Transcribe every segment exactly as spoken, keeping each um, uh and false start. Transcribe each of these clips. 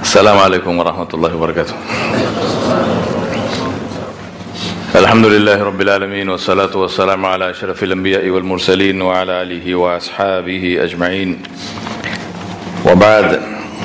Assalamu alaikum wa rahmatullahi wa barakatuh. Alhamdulillahi rabbil alameen wa salatu wa salamu ala ashrafil anbiya'i wal mursaleen wa ala alihi wa ashabihi ajma'een. Wa ba'd.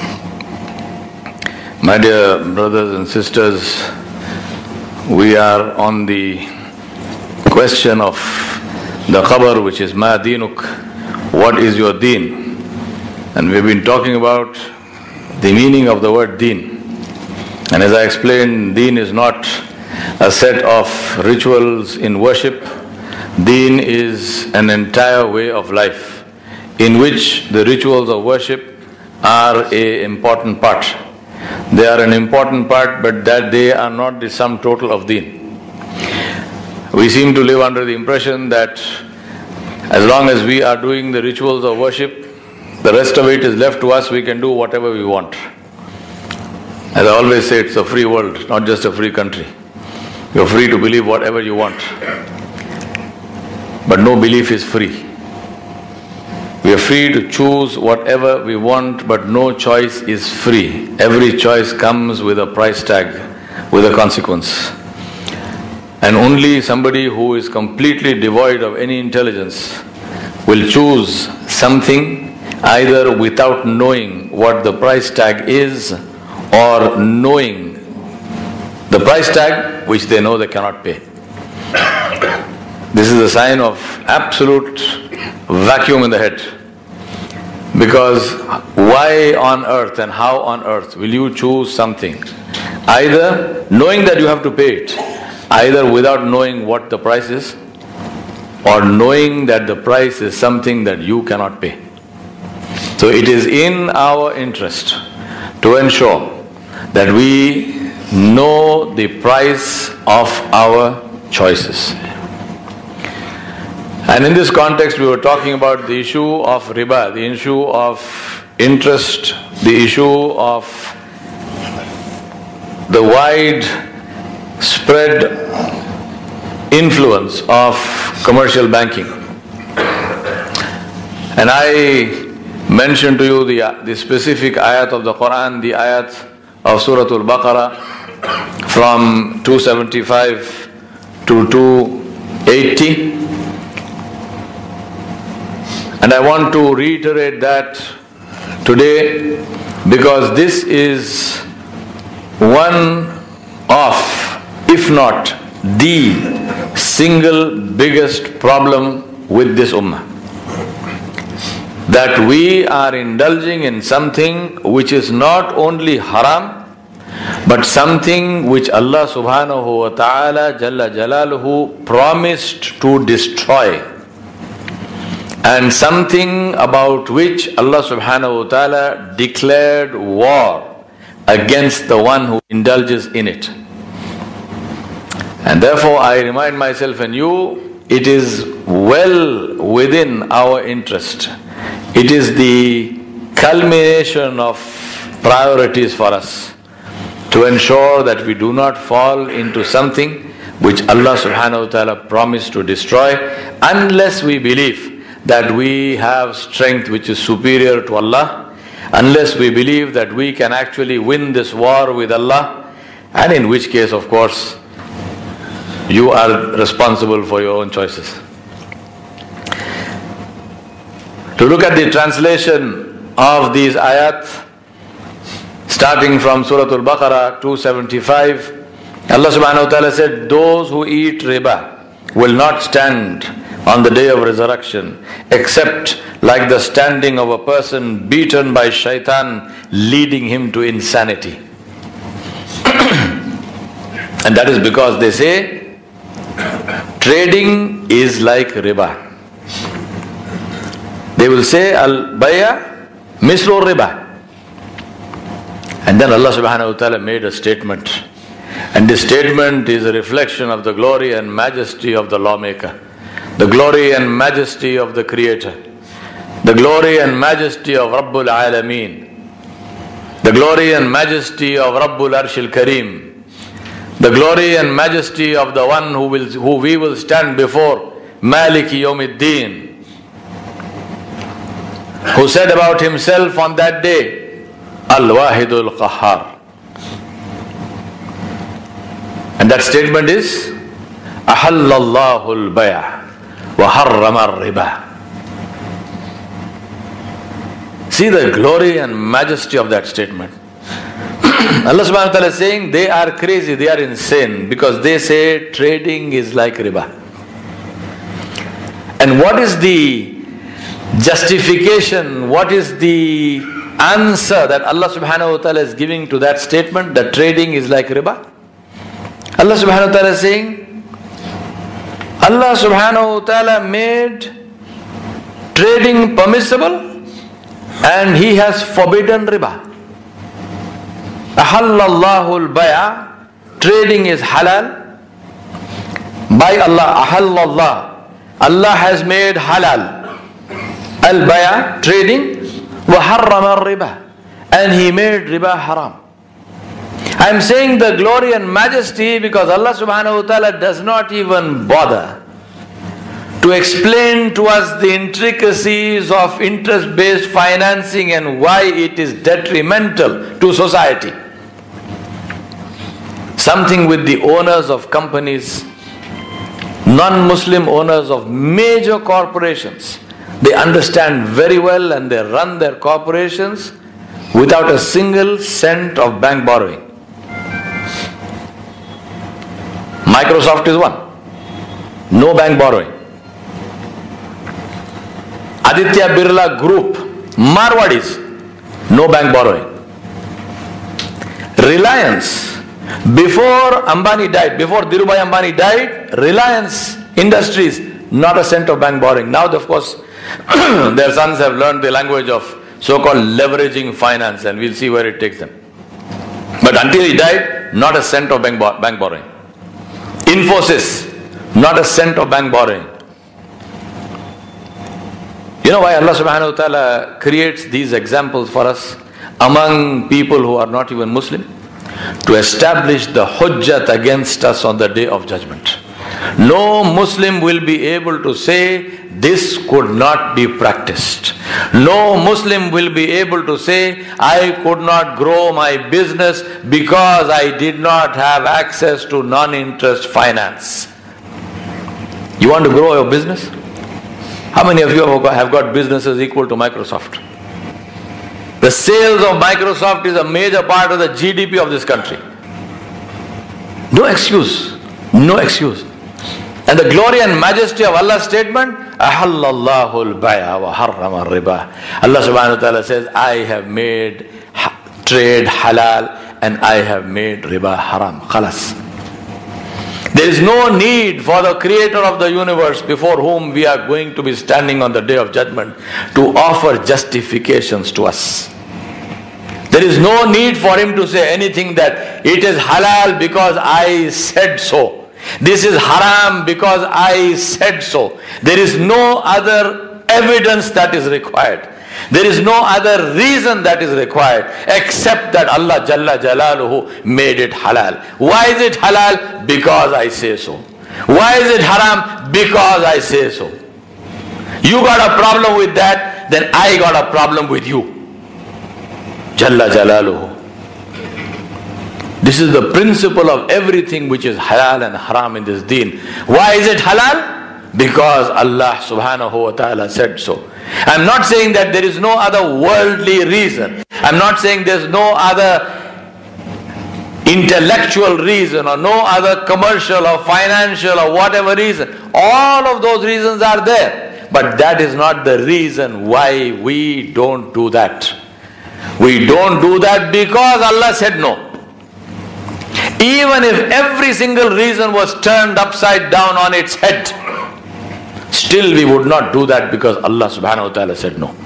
My dear brothers and sisters, we are on the question of the khabar, which is ma deenuk, what is your deen? And we've been talking about the meaning of the word deen. And as I explained, deen is not a set of rituals in worship. Deen is an entire way of life in which the rituals of worship are an important part. They are an important part, but that they are not the sum total of deen. We seem to live under the impression that as long as we are doing the rituals of worship, the rest of it is left to us, we can do whatever we want. As I always say, it's a free world, not just a free country. You're free to believe whatever you want. But no belief is free. We are free to choose whatever we want, but no choice is free. Every choice comes with a price tag, with a consequence. And only somebody who is completely devoid of any intelligence will choose something either without knowing what the price tag is or knowing the price tag which they know they cannot pay. This is a sign of absolute vacuum in the head. Because why on earth and how on earth will you choose something either knowing that you have to pay it, either without knowing what the price is or knowing that the price is something that you cannot pay? So it is in our interest to ensure that we know the price of our choices. And in this context, we were talking about the issue of riba, the issue of interest, the issue of the wide spread influence of commercial banking. And I mentioned to you the, the specific ayat of the Quran, the ayat of Surah Al-Baqarah from two seventy-five to two eighty. And I want to reiterate that today because this is one of, if not the single biggest problem with this ummah. That we are indulging in something which is not only haram, but something which Allah subhanahu wa ta'ala jalla jalaluhu promised to destroy, and something about which Allah subhanahu wa ta'ala declared war against the one who indulges in it. And therefore I remind myself and you, it is well within our interest. It is the culmination of priorities for us to ensure that we do not fall into something which Allah subhanahu wa ta'ala promised to destroy, unless we believe that we have strength which is superior to Allah, unless we believe that we can actually win this war with Allah, and in which case, of course, you are responsible for your own choices. To look at the translation of these ayat, starting from Surah Al-Baqarah two seventy-five, Allah subhanahu wa ta'ala said, those who eat riba will not stand on the day of resurrection except like the standing of a person beaten by shaitan, leading him to insanity. And that is because they say trading is like riba. They will say al-baya mislu riba. And then Allah subhanahu wa ta'ala made a statement. And this statement is a reflection of the glory and majesty of the lawmaker, the glory and majesty of the creator, the glory and majesty of Rabbul Alameen, the glory and majesty of Rabbul Arshil Kareem, the glory and majesty of the one who will who we will stand before, Maliki Yawmiddin, who said about himself on that day, Al-Wahidul Qahhar. And that statement is Ahallallahu al-Bay' wa harrama al-riba. See the glory and majesty of that statement. Allah subhanahu wa ta'ala is saying they are crazy, they are insane because they say trading is like riba. And what is the justification, what is the answer that Allah subhanahu wa ta'ala is giving to that statement that trading is like riba? Allah subhanahu wa ta'ala is saying, Allah subhanahu wa ta'ala made trading permissible and He has forbidden riba. Ahallallahu al-Bay', trading is halal. By Allah, ahallallah, Allah has made halal. Al-Bay', trading, wa harrama al-riba, and He made riba haram. I am saying the glory and majesty because Allah subhanahu wa ta'ala does not even bother to explain to us the intricacies of interest-based financing and why it is detrimental to society. Something with the owners of companies, non-Muslim owners of major corporations. They understand very well and they run their corporations without a single cent of bank borrowing. Microsoft is one. No bank borrowing. Aditya Birla Group, Marwadis, no bank borrowing. Reliance, before Ambani died, before Dhirubhai Ambani died, Reliance Industries, not a cent of bank borrowing. Now, of course, their sons have learned the language of so-called leveraging finance, and we'll see where it takes them. But until he died, not a cent of bank, bo- bank borrowing. Infosys, not a cent of bank borrowing. You know why Allah subhanahu wa ta'ala creates these examples for us among people who are not even Muslim? To establish the hujjat against us on the day of judgment. No Muslim will be able to say this could not be practiced. No Muslim will be able to say I could not grow my business because I did not have access to non-interest finance. You want to grow your business? How many of you have got businesses equal to Microsoft? The sales of Microsoft is a major part of the G D P of this country. No excuse. No excuse. And the glory and majesty of Allah's statement, Ahallallahu al-Bay' wa harrama al-riba. Allah subhanahu wa ta'ala says, I have made trade halal and I have made riba haram. Khalas. There is no need for the creator of the universe before whom we are going to be standing on the day of judgment to offer justifications to us. There is no need for him to say anything that it is halal because I said so. This is haram because I said so. There is no other evidence that is required. There is no other reason that is required except that Allah Jalla Jalaluhu made it halal. Why is it halal? Because I say so. Why is it haram? Because I say so. You got a problem with that, then I got a problem with you. Jalla Jalaluhu. This is the principle of everything which is halal and haram in this deen. Why is it halal? Because Allah subhanahu wa ta'ala said so. I'm not saying that there is no other worldly reason. I'm not saying there's no other intellectual reason or no other commercial or financial or whatever reason. All of those reasons are there. But that is not the reason why we don't do that. We don't do that because Allah said no. Even if every single reason was turned upside down on its head, still we would not do that because Allah subhanahu wa ta'ala said no.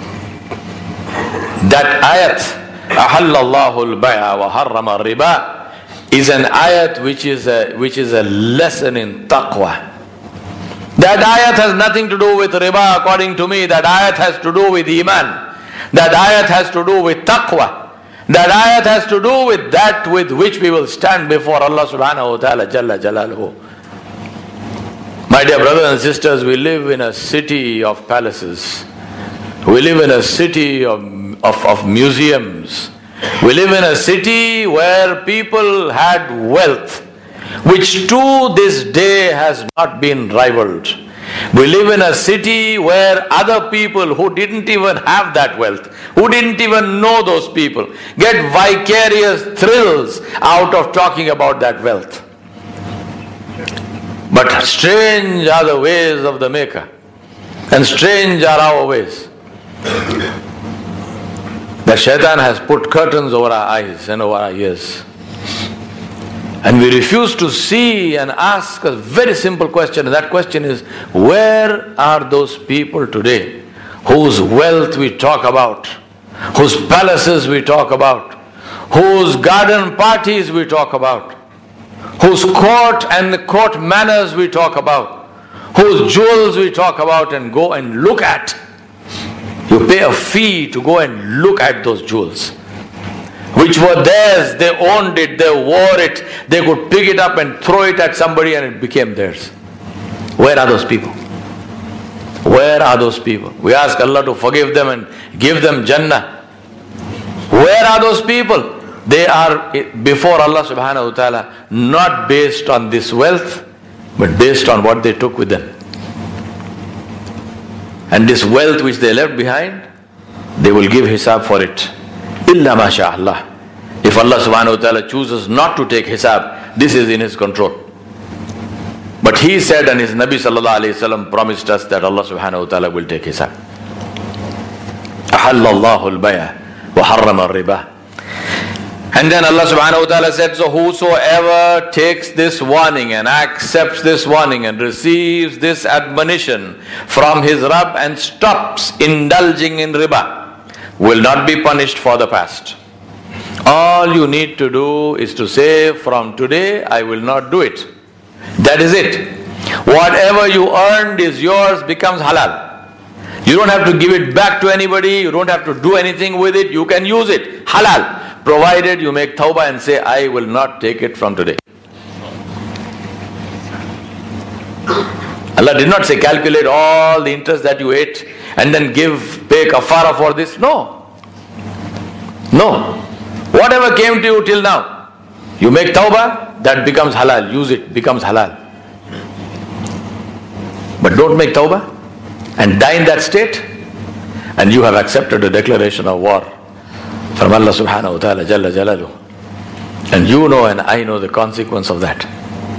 That ayat, Ahallallahu al-Bay' wa harrama al-riba, is an ayat which is a, which is a lesson in taqwa. That ayat has nothing to do with riba according to me. That ayat has to do with iman. That ayat has to do with taqwa. That ayat has to do with that with which we will stand before Allah subhanahu wa ta'ala Jalla Jalaluhu. My dear brothers and sisters, we live in a city of palaces. We live in a city of of, of museums. We live in a city where people had wealth, which to this day has not been rivaled. We live in a city where other people who didn't even have that wealth, who didn't even know those people, get vicarious thrills out of talking about that wealth. But strange are the ways of the Maker, and strange are our ways. The shaitan has put curtains over our eyes and over our ears. And we refuse to see and ask a very simple question. And that question is, where are those people today whose wealth we talk about, whose palaces we talk about, whose garden parties we talk about, whose court and court manners we talk about, whose jewels we talk about and go and look at? You pay a fee to go and look at those jewels, which were theirs, they owned it, they wore it, they could pick it up and throw it at somebody and it became theirs. Where are those people? Where are those people? We ask Allah to forgive them and give them Jannah. Where are those people? They are before Allah subhanahu wa ta'ala not based on this wealth, but based on what they took with them. And this wealth which they left behind, they will give hisab for it. Illa masha'Allah. If Allah subhanahu wa ta'ala chooses not to take hisab, this is in His control. But He said, and His Nabi sallallahu alayhi wa sallam promised us that Allah subhanahu wa ta'ala will take hisab. Ahallallahu al-bay'a wa harrama al-riba. And then Allah subhanahu wa ta'ala said, so whosoever takes this warning and accepts this warning and receives this admonition from his Rabb and stops indulging in riba will not be punished for the past. All you need to do is to say, from today I will not do it. That is it. Whatever you earned is yours, becomes halal. You don't have to give it back to anybody, you don't have to do anything with it, you can use it. Halal. Provided you make tawbah and say, I will not take it from today. Allah did not say calculate all the interest that you ate and then give, pay kafara for this. No. No. Whatever came to you till now, you make tawbah, that becomes halal. Use it, becomes halal. But don't make tawbah and die in that state, and you have accepted a declaration of war from Allah subhanahu wa ta'ala jalla jalaluhu. And you know and I know the consequence of that.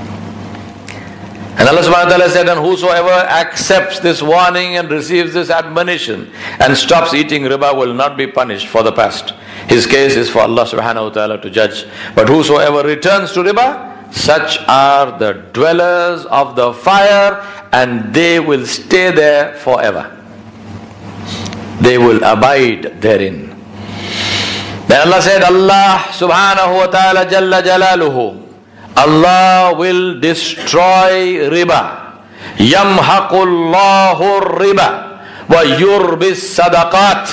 And Allah subhanahu wa ta'ala said, and whosoever accepts this warning and receives this admonition and stops eating riba will not be punished for the past. His case is for Allah subhanahu wa ta'ala to judge. But whosoever returns to riba, such are the dwellers of the fire, and they will stay there forever. They will abide therein. Then Allah said, Allah subhanahu wa ta'ala jalla jalaluhu, Allah will destroy riba. Yamhaqullahu riba wa yurbis sadaqat.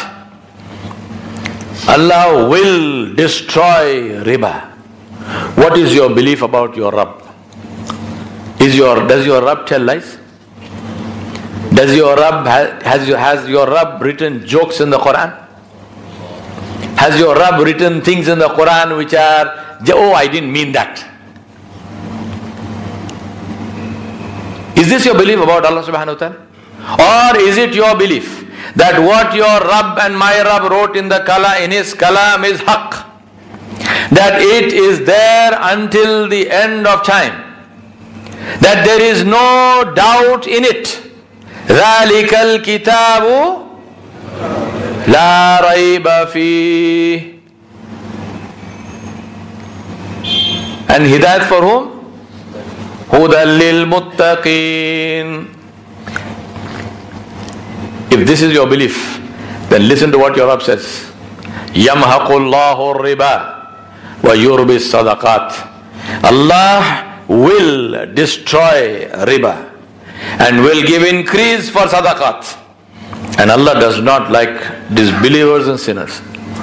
Allah will destroy riba. What is your belief about your Rabb? Is your, does your Rabb tell lies? Does your Rabb, has, has your Rabb written jokes in the Quran? Has your Rabb written things in the Quran which are, oh, I didn't mean that? Is this your belief about Allah subhanahu wa ta'ala? Or is it your belief that what your Rabb and my Rabb wrote in the kala, in His kalam is haqq? That it is there until the end of time. That there is no doubt in it. ذَلِكَ الْكِتَابُ La rayba fi. And hidayat for whom? Hudan lil muttaqin. If this is your belief, then listen to what your Rabb says. Yamhaqullahu riba wa yurbis sadaqat. Allah will destroy riba and will give increase for sadaqat. And Allah does not like disbelievers and sinners.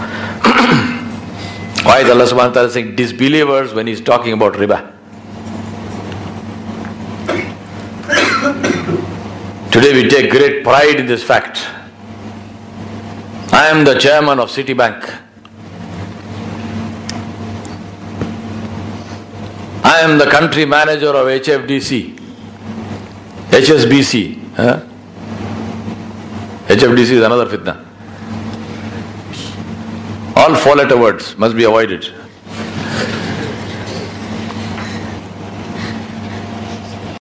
Why is Allah subhanahu wa ta'ala saying disbelievers when He's talking about riba? Today we take great pride in this fact. I am the chairman of Citibank. I am the country manager of H F D C, H S B C. Huh? H F D C is another fitna. All four letter words must be avoided.